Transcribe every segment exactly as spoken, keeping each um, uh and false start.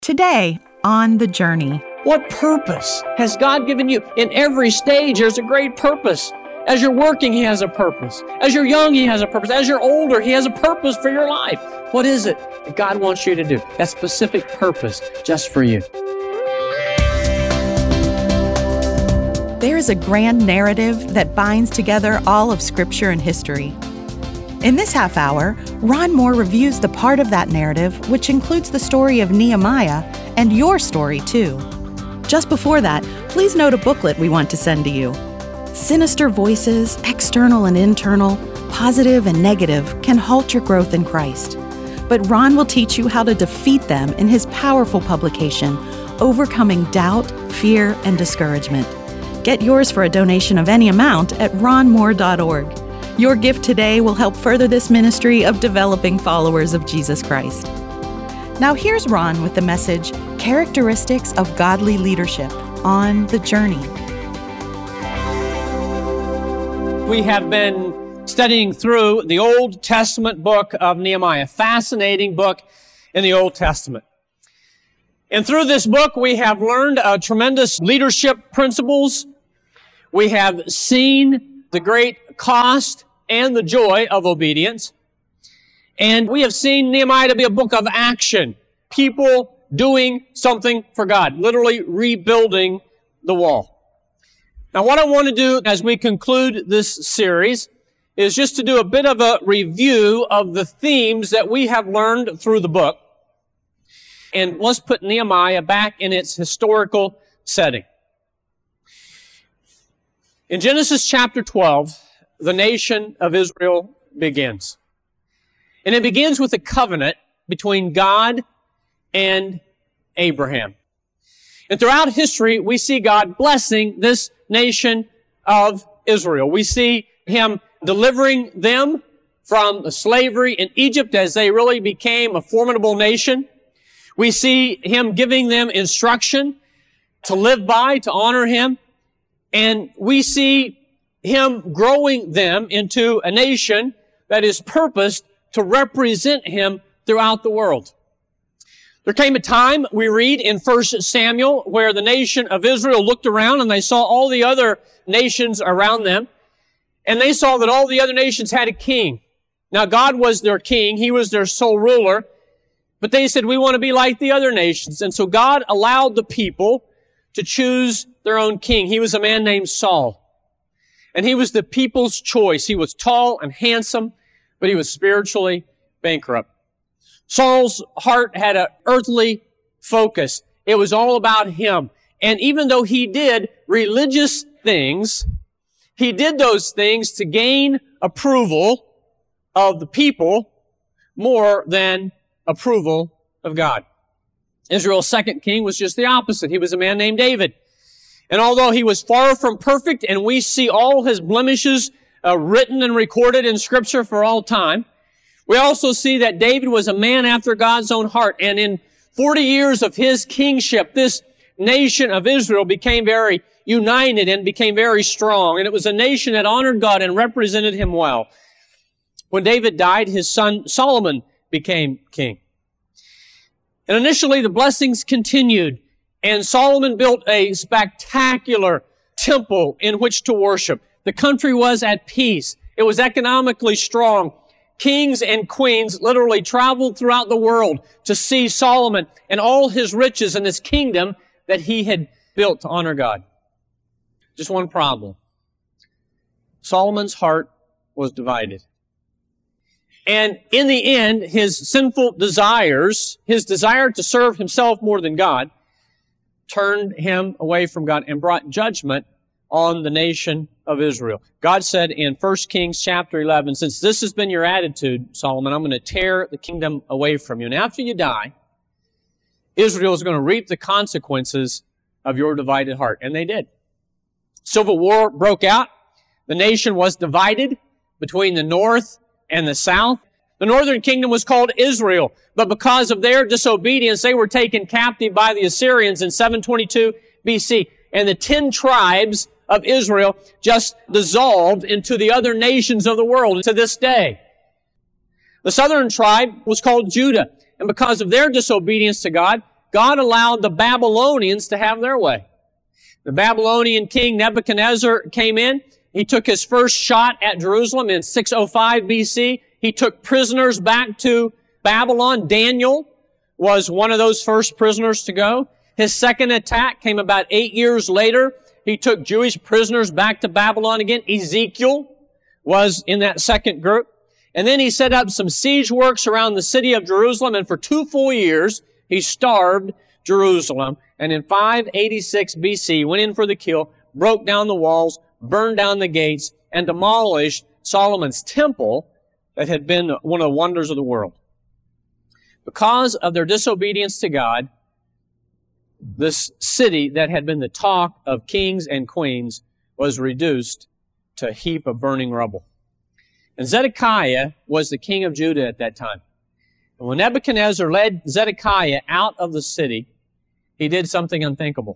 Today, on The Journey. What purpose has God given you? In every stage, there's a great purpose. As you're working, He has a purpose. As you're young, He has a purpose. As you're older, He has a purpose for your life. What is it that God wants you to do? That specific purpose just for you. There is a grand narrative that binds together all of Scripture and history. In this half hour, Ron Moore reviews the part of that narrative which includes the story of Nehemiah and your story too. Just before that, please note a booklet we want to send to you. Sinister voices, external and internal, positive and negative, can halt your growth in Christ. But Ron will teach you how to defeat them in his powerful publication, Overcoming Doubt, Fear, and Discouragement. Get yours for a donation of any amount at ron moore dot org. Your gift today will help further this ministry of developing followers of Jesus Christ. Now here's Ron with the message, Characteristics of Godly Leadership, on The Journey. We have been studying through the Old Testament book of Nehemiah, a fascinating book in the Old Testament. And through this book, we have learned uh, tremendous leadership principles. We have seen the great cost and the joy of obedience. And we have seen Nehemiah to be a book of action. People doing something for God, literally rebuilding the wall. Now, what I want to do as we conclude this series is just to do a bit of a review of the themes that we have learned through the book. And let's put Nehemiah back in its historical setting. In Genesis chapter twelve, the nation of Israel begins. And it begins with a covenant between God and Abraham. And throughout history, we see God blessing this nation of Israel. We see Him delivering them from slavery in Egypt as they really became a formidable nation. We see Him giving them instruction to live by, to honor Him. And we see Him growing them into a nation that is purposed to represent Him throughout the world. There came a time, we read in First Samuel, where the nation of Israel looked around and they saw all the other nations around them. And they saw that all the other nations had a king. Now, God was their king. He was their sole ruler. But they said, we want to be like the other nations. And so God allowed the people to choose their own king. He was a man named Saul. And he was the people's choice. He was tall and handsome, but he was spiritually bankrupt. Saul's heart had an earthly focus. It was all about him. And even though he did religious things, he did those things to gain approval of the people more than approval of God. Israel's second king was just the opposite. He was a man named David. And although he was far from perfect, and we see all his blemishes uh, written and recorded in Scripture for all time, we also see that David was a man after God's own heart. And in forty years of his kingship, this nation of Israel became very united and became very strong. And it was a nation that honored God and represented Him well. When David died, his son Solomon became king. And initially the blessings continued, and Solomon built a spectacular temple in which to worship. The country was at peace. It was economically strong. Kings and queens literally traveled throughout the world to see Solomon and all his riches and his kingdom that he had built to honor God. Just one problem. Solomon's heart was divided. And in the end, his sinful desires, his desire to serve himself more than God, turned him away from God and brought judgment on the nation of Israel. God said in First Kings chapter eleven, since this has been your attitude, Solomon, I'm going to tear the kingdom away from you. And after you die, Israel is going to reap the consequences of your divided heart. And they did. Civil war broke out. The nation was divided between the north and the south. The northern kingdom was called Israel, but because of their disobedience, they were taken captive by the Assyrians in seven twenty-two B C. And the ten tribes of Israel just dissolved into the other nations of the world to this day. The southern tribe was called Judah, and because of their disobedience to God, God allowed the Babylonians to have their way. The Babylonian king Nebuchadnezzar came in. He took his first shot at Jerusalem in six oh five B C. He took prisoners back to Babylon. Daniel was one of those first prisoners to go. His second attack came about eight years later. He took Jewish prisoners back to Babylon again. Ezekiel was in that second group. And then he set up some siege works around the city of Jerusalem, and for two full years, he starved Jerusalem. And in five eighty-six B C, went in for the kill, broke down the walls, burned down the gates, and demolished Solomon's temple that had been one of the wonders of the world. Because of their disobedience to God, this city that had been the talk of kings and queens was reduced to a heap of burning rubble. And Zedekiah was the king of Judah at that time. And when Nebuchadnezzar led Zedekiah out of the city, he did something unthinkable.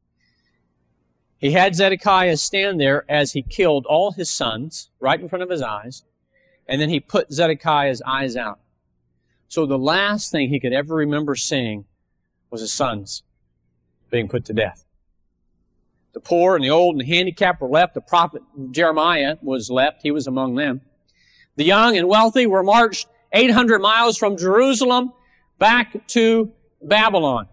He had Zedekiah stand there as he killed all his sons right in front of his eyes, and then he put Zedekiah's eyes out. So the last thing he could ever remember seeing was his sons being put to death. The poor and the old and the handicapped were left. The prophet Jeremiah was left. He was among them. The young and wealthy were marched eight hundred miles from Jerusalem back to Babylon.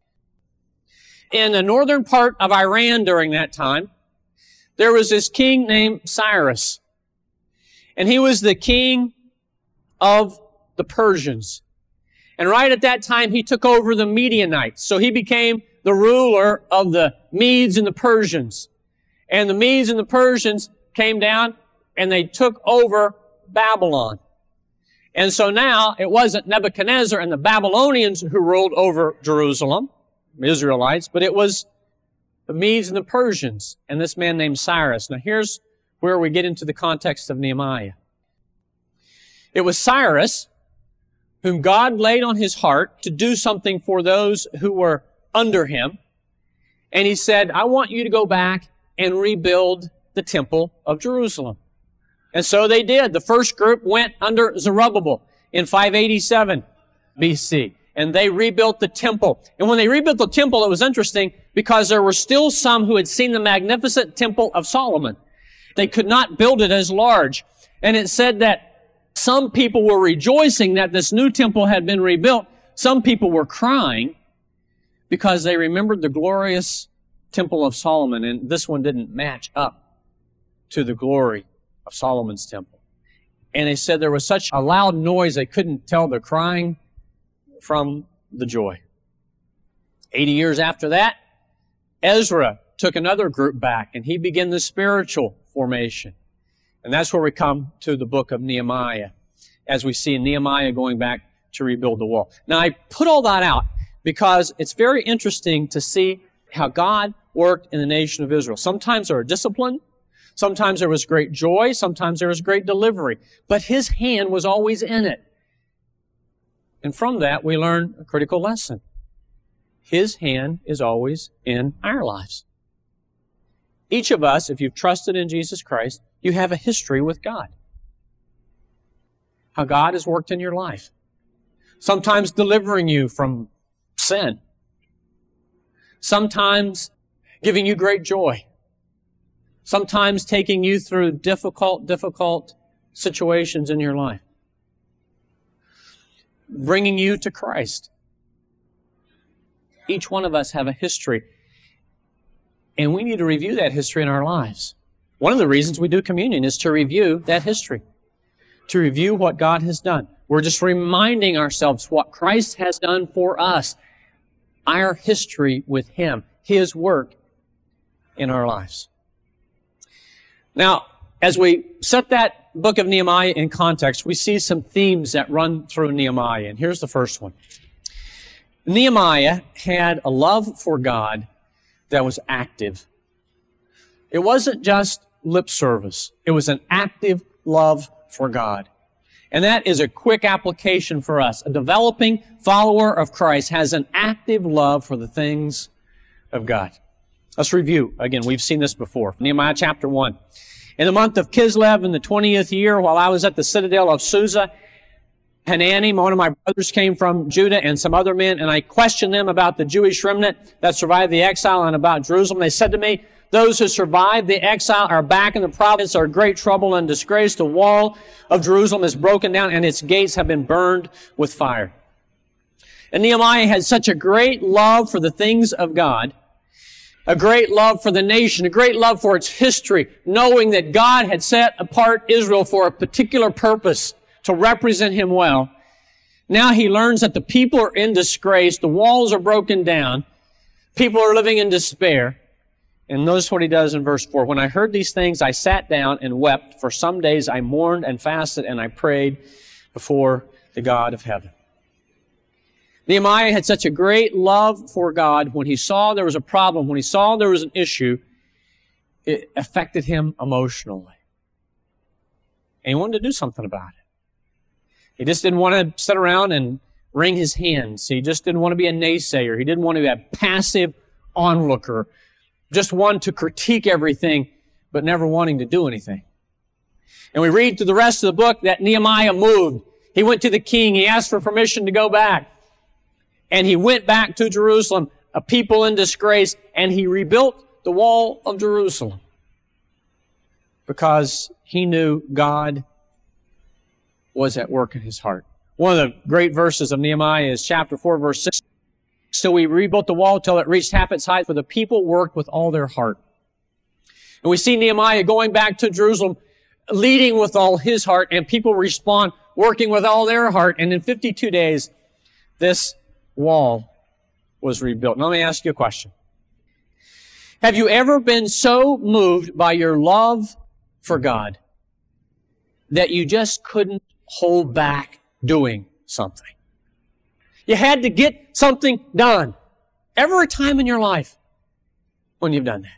In the northern part of Iran during that time, there was this king named Cyrus. And he was the king of the Persians. And right at that time, he took over the Midianites. So he became the ruler of the Medes and the Persians. And the Medes and the Persians came down and they took over Babylon. And so now it wasn't Nebuchadnezzar and the Babylonians who ruled over Jerusalem, Israelites, but it was the Medes and the Persians and this man named Cyrus. Now here's where we get into the context of Nehemiah. It was Cyrus whom God laid on his heart to do something for those who were under him. And he said, I want you to go back and rebuild the temple of Jerusalem. And so they did. The first group went under Zerubbabel in five eighty-seven B C. And they rebuilt the temple. And when they rebuilt the temple, it was interesting because there were still some who had seen the magnificent temple of Solomon. They could not build it as large. And it said that some people were rejoicing that this new temple had been rebuilt. Some people were crying because they remembered the glorious temple of Solomon, and this one didn't match up to the glory of Solomon's temple. And they said there was such a loud noise they couldn't tell the crying from the joy. Eighty years after that, Ezra took another group back, and he began the spiritual formation. And that's where we come to the book of Nehemiah, as we see Nehemiah going back to rebuild the wall. Now, I put all that out because it's very interesting to see how God worked in the nation of Israel. Sometimes there was discipline, sometimes there was great joy, sometimes there was great delivery, but His hand was always in it. And from that, we learn a critical lesson. His hand is always in our lives. Each of us, if you've trusted in Jesus Christ, you have a history with God. How God has worked in your life. Sometimes delivering you from sin. Sometimes giving you great joy. Sometimes taking you through difficult, difficult situations in your life. Bringing you to Christ. Each one of us have a history. And we need to review that history in our lives. One of the reasons we do communion is to review that history. To review what God has done. We're just reminding ourselves what Christ has done for us. Our history with Him. His work in our lives. Now, as we set that book of Nehemiah in context, we see some themes that run through Nehemiah. And here's the first one. Nehemiah had a love for God that was active. It wasn't just lip service. It was an active love for God. And that is a quick application for us. A developing follower of Christ has an active love for the things of God. Let's review. Again, we've seen this before. Nehemiah chapter one. In the month of Kislev in the twentieth year, while I was at the citadel of Susa, Hanani, one of my brothers, came from Judah, and some other men, and I questioned them about the Jewish remnant that survived the exile and about Jerusalem. They said to me, those who survived the exile are back in the province, are great trouble and disgrace. The wall of Jerusalem is broken down, and its gates have been burned with fire. And Nehemiah had such a great love for the things of God, a great love for the nation, a great love for its history, knowing that God had set apart Israel for a particular purpose, to represent Him well. Now he learns that the people are in disgrace, the walls are broken down, people are living in despair. And notice what he does in verse four. When I heard these things, I sat down and wept. For some days I mourned and fasted, and I prayed before the God of heaven. Nehemiah had such a great love for God. When he saw there was a problem, when he saw there was an issue, it affected him emotionally. And he wanted to do something about it. He just didn't want to sit around and wring his hands. He just didn't want to be a naysayer. He didn't want to be a passive onlooker, just one to critique everything, but never wanting to do anything. And we read through the rest of the book that Nehemiah moved. He went to the king. He asked for permission to go back. And he went back to Jerusalem, a people in disgrace, and he rebuilt the wall of Jerusalem because he knew God was at work in his heart. One of the great verses of Nehemiah is chapter four, verse six. So we rebuilt the wall till it reached half its height, for the people worked with all their heart. And we see Nehemiah going back to Jerusalem, leading with all his heart, and people respond, working with all their heart. And in fifty-two days, this wall was rebuilt. Now let me ask you a question. Have you ever been so moved by your love for God that you just couldn't hold back doing something? You had to get something done. Ever a time in your life when you've done that?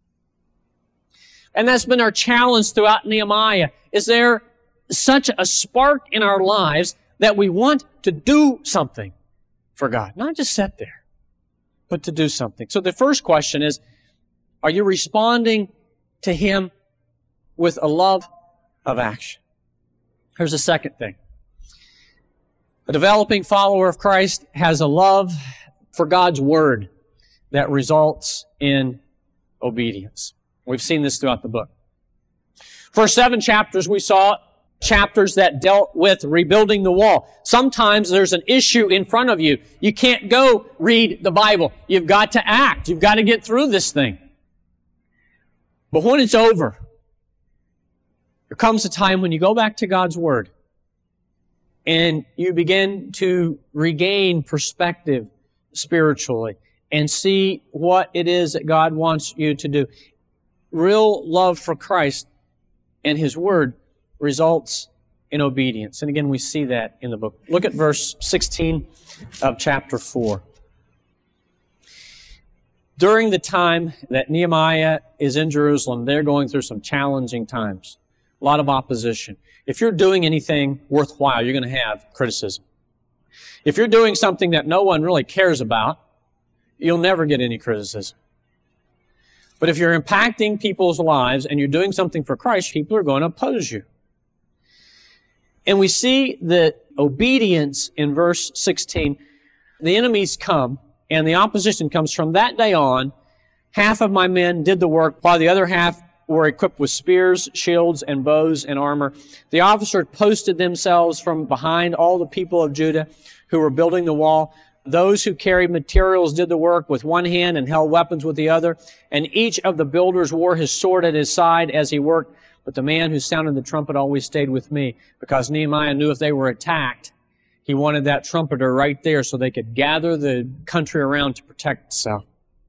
And that's been our challenge throughout Nehemiah. Is there such a spark in our lives that we want to do something for God? Not just sit there, but to do something. So the first question is, are you responding to Him with a love of action? Here's the second thing. A developing follower of Christ has a love for God's Word that results in obedience. We've seen this throughout the book. First seven chapters we saw chapters that dealt with rebuilding the wall. Sometimes there's an issue in front of you. You can't go read the Bible. You've got to act. You've got to get through this thing. But when it's over, there comes a time when you go back to God's Word and you begin to regain perspective spiritually and see what it is that God wants you to do. Real love for Christ and His Word results in obedience. And again, we see that in the book. Look at verse sixteen of chapter four. During the time that Nehemiah is in Jerusalem, they're going through some challenging times. A lot of opposition. If you're doing anything worthwhile, you're going to have criticism. If you're doing something that no one really cares about, you'll never get any criticism. But if you're impacting people's lives and you're doing something for Christ, people are going to oppose you. And we see the obedience in verse sixteen. The enemies come, and the opposition comes. From that day on, half of my men did the work, while the other half were equipped with spears, shields, and bows and armor. The officers posted themselves from behind all the people of Judah who were building the wall. Those who carried materials did the work with one hand and held weapons with the other. And each of the builders wore his sword at his side as he worked. But the man who sounded the trumpet always stayed with me, because Nehemiah knew if they were attacked, he wanted that trumpeter right there so they could gather the country around to protect itself.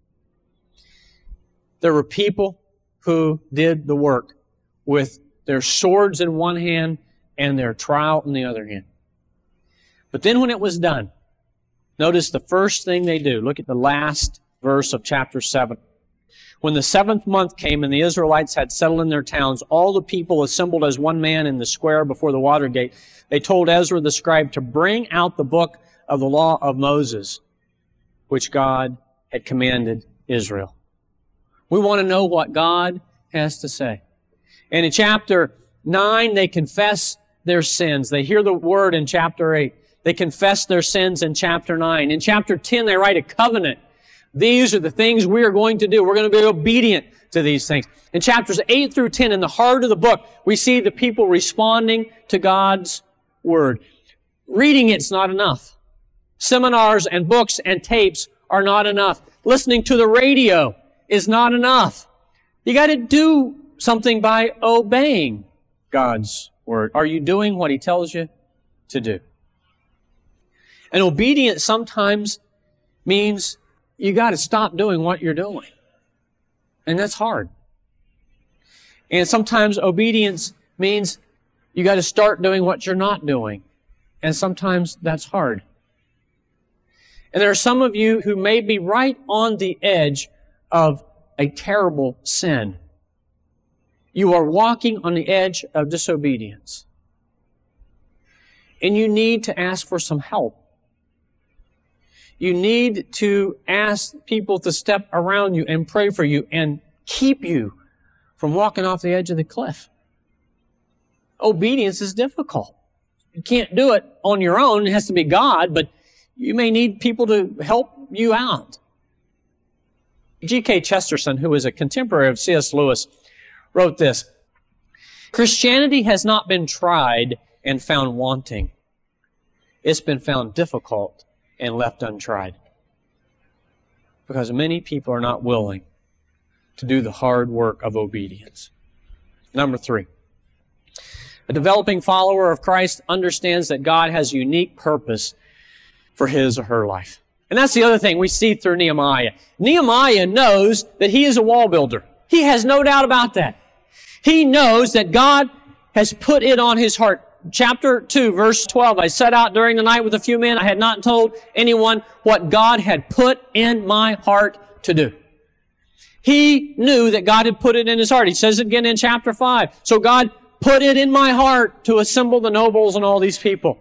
There were people who did the work with their swords in one hand and their trowel in the other hand. But then when it was done, notice the first thing they do. Look at the last verse of chapter seven. When the seventh month came and the Israelites had settled in their towns, all the people assembled as one man in the square before the water gate. They told Ezra the scribe to bring out the book of the law of Moses, which God had commanded Israel. We want to know what God has to say. And in chapter nine, they confess their sins. They hear the word in chapter eight. They confess their sins in chapter nine. In chapter ten, they write a covenant. These are the things we are going to do. We're going to be obedient to these things. In chapters eight through ten, in the heart of the book, we see the people responding to God's word. Reading it's not enough. Seminars and books and tapes are not enough. Listening to the radio is not enough. You got to do something by obeying God's word. Are you doing what He tells you to do? And obedience sometimes means you got to stop doing what you're doing. And that's hard. And sometimes obedience means you got to start doing what you're not doing. And sometimes that's hard. And there are some of you who may be right on the edge of a terrible sin. You are walking on the edge of disobedience. And you need to ask for some help. You need to ask people to step around you and pray for you and keep you from walking off the edge of the cliff. Obedience is difficult. You can't do it on your own. It has to be God, but you may need people to help you out. G K Chesterton, who was a contemporary of C S Lewis, wrote this: Christianity has not been tried and found wanting. It's been found difficult and left untried. Because many people are not willing to do the hard work of obedience. Number three, a developing follower of Christ understands that God has unique purpose for his or her life. And that's the other thing we see through Nehemiah. Nehemiah knows that he is a wall builder. He has no doubt about that. He knows that God has put it on his heart. Chapter two, verse twelve, I set out during the night with a few men. I had not told anyone what God had put in my heart to do. He knew that God had put it in his heart. He says it again in chapter five. So God put it in my heart to assemble the nobles and all these people.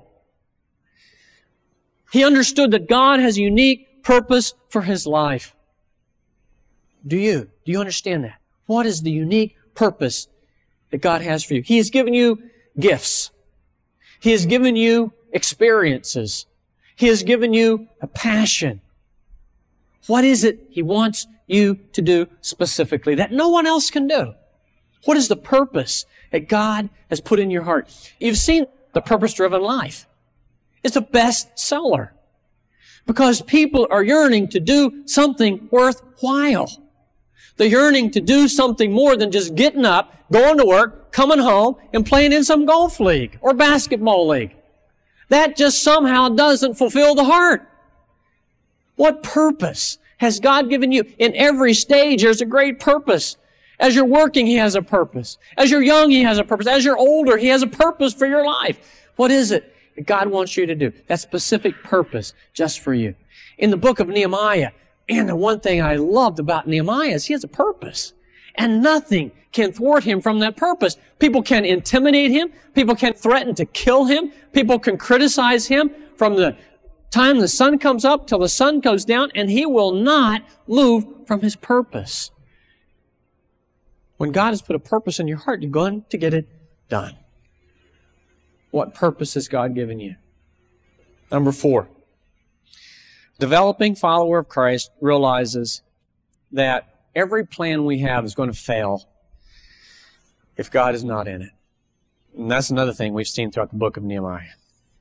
He understood that God has a unique purpose for his life. Do you? Do you understand that? What is the unique purpose that God has for you? He has given you gifts. He has given you experiences. He has given you a passion. What is it He wants you to do specifically that no one else can do? What is the purpose that God has put in your heart? You've seen The Purpose-Driven Life. It's a bestseller because people are yearning to do something worthwhile. They're yearning to do something more than just getting up, going to work, coming home, and playing in some golf league or basketball league. That just somehow doesn't fulfill the heart. What purpose has God given you? In every stage, there's a great purpose. As you're working, He has a purpose. As you're young, He has a purpose. As you're older, He has a purpose for your life. What is it that God wants you to do? That specific purpose just for you. In the book of Nehemiah, and the one thing I loved about Nehemiah is he has a purpose. And nothing can thwart him from that purpose. People can intimidate him. People can threaten to kill him. People can criticize him from the time the sun comes up till the sun goes down, and he will not move from his purpose. When God has put a purpose in your heart, you're going to get it done. What purpose has God given you? Number four. Developing follower of Christ realizes that every plan we have is going to fail if God is not in it. And that's another thing we've seen throughout the book of Nehemiah.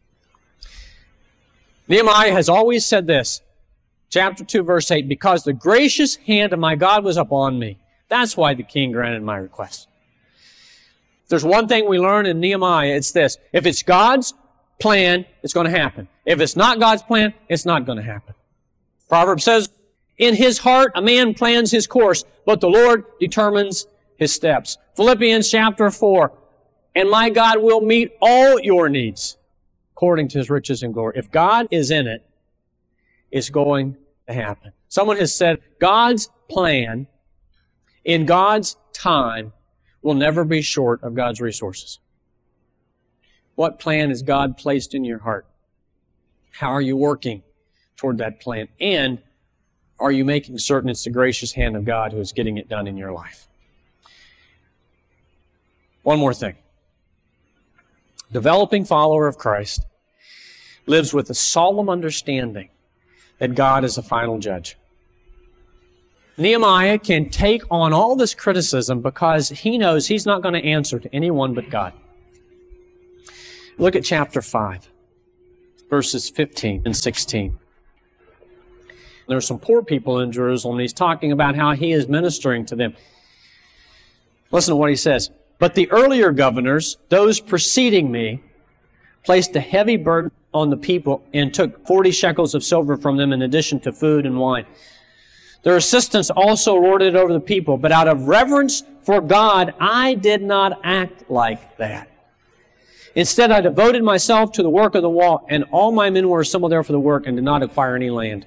Nehemiah has always said this, chapter two, verse eight, because the gracious hand of my God was upon me. That's why the king granted my request. If there's one thing we learn in Nehemiah, it's this. If it's God's plan, it's going to happen. If it's not God's plan, it's not going to happen. Proverbs says, in his heart a man plans his course, but the Lord determines his steps. Philippians chapter four, and my God will meet all your needs according to His riches and glory. If God is in it, it's going to happen. Someone has said, God's plan in God's time will never be short of God's resources. What plan has God placed in your heart? How are you working toward that plan? And are you making certain it's the gracious hand of God who is getting it done in your life? One more thing. developing follower of Christ lives with a solemn understanding that God is the final judge. Nehemiah can take on all this criticism because he knows he's not going to answer to anyone but God. Look at chapter five, verses fifteen and sixteen. There are some poor people in Jerusalem, and he's talking about how he is ministering to them. Listen to what he says. But the earlier governors, those preceding me, placed a heavy burden on the people and took forty shekels of silver from them in addition to food and wine. Their assistants also lorded it over the people, but out of reverence for God, I did not act like that. Instead, I devoted myself to the work of the wall, and all my men were assembled there for the work and did not acquire any land.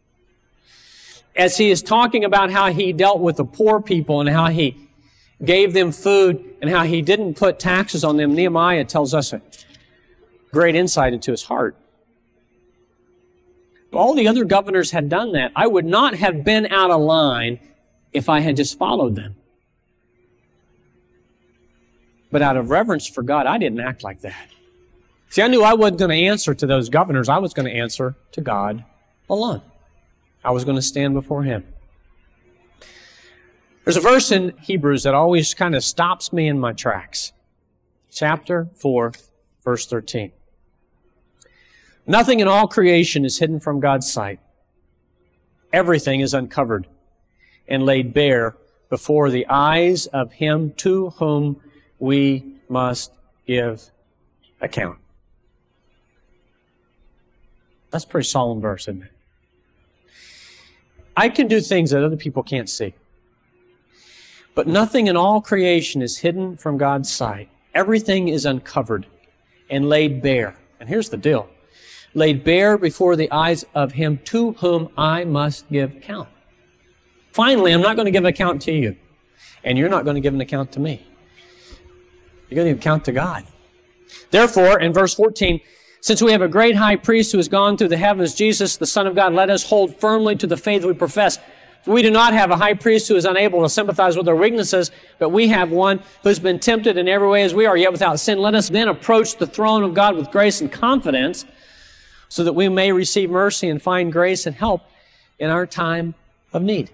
As he is talking about how he dealt with the poor people and how he gave them food and how he didn't put taxes on them, Nehemiah tells us a great insight into his heart. All the other governors had done that. I would not have been out of line if I had just followed them. But out of reverence for God, I didn't act like that. See, I knew I wasn't going to answer to those governors. I was going to answer to God alone. I was going to stand before Him. There's a verse in Hebrews that always kind of stops me in my tracks. Chapter four, verse thirteen. Nothing in all creation is hidden from God's sight. Everything is uncovered and laid bare before the eyes of Him to whom we must give account. That's a pretty solemn verse, isn't it? I can do things that other people can't see. But nothing in all creation is hidden from God's sight. Everything is uncovered and laid bare. And here's the deal. Laid bare before the eyes of Him to whom I must give account. Finally, I'm not going to give an account to you. And you're not going to give an account to me. You're going to give account to God. Therefore, in verse fourteen, since we have a great high priest who has gone through the heavens, Jesus, the Son of God, let us hold firmly to the faith we profess. For we do not have a high priest who is unable to sympathize with our weaknesses, but we have one who has been tempted in every way as we are, yet without sin. Let us then approach the throne of God with grace and confidence, so that we may receive mercy and find grace and help in our time of need.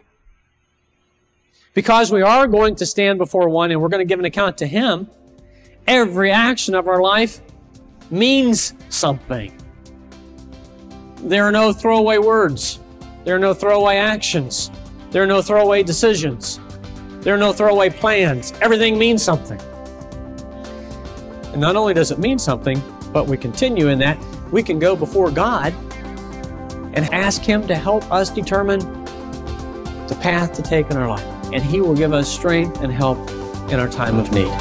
Because we are going to stand before one and we're going to give an account to Him, every action of our life means something. There are no throwaway words. There are no throwaway actions. There are no throwaway decisions. There are no throwaway plans. Everything means something. And not only does it mean something, but we continue in that, we can go before God and ask Him to help us determine the path to take in our life. And He will give us strength and help in our time of need.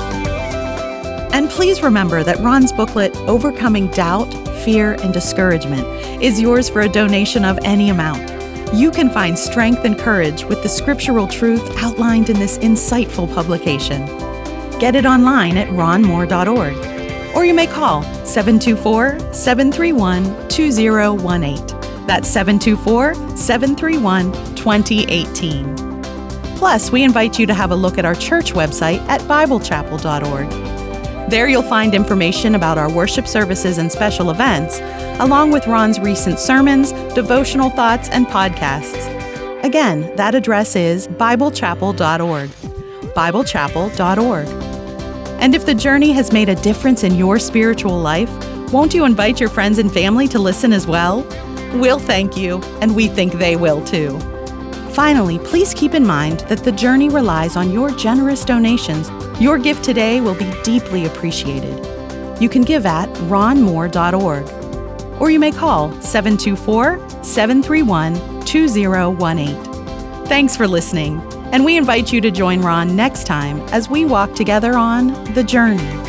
And please remember that Ron's booklet, Overcoming Doubt, Fear, and Discouragement, is yours for a donation of any amount. You can find strength and courage with the scriptural truth outlined in this insightful publication. Get it online at ron moore dot org. Or you may call seven two four, seven three one, two zero one eight. That's seven two four, seven three one, two zero one eight. Plus, we invite you to have a look at our church website at bible chapel dot org. There you'll find information about our worship services and special events, along with Ron's recent sermons, devotional thoughts, and podcasts. Again, that address is bible chapel dot org. bible chapel dot org. And if the journey has made a difference in your spiritual life, won't you invite your friends and family to listen as well? We'll thank you, and we think they will too. Finally, please keep in mind that the journey relies on your generous donations. Your gift today will be deeply appreciated. You can give at ron moore dot org, or you may call seven two four, seven three one, two zero one eight. Thanks for listening, and we invite you to join Ron next time as we walk together on The Journey.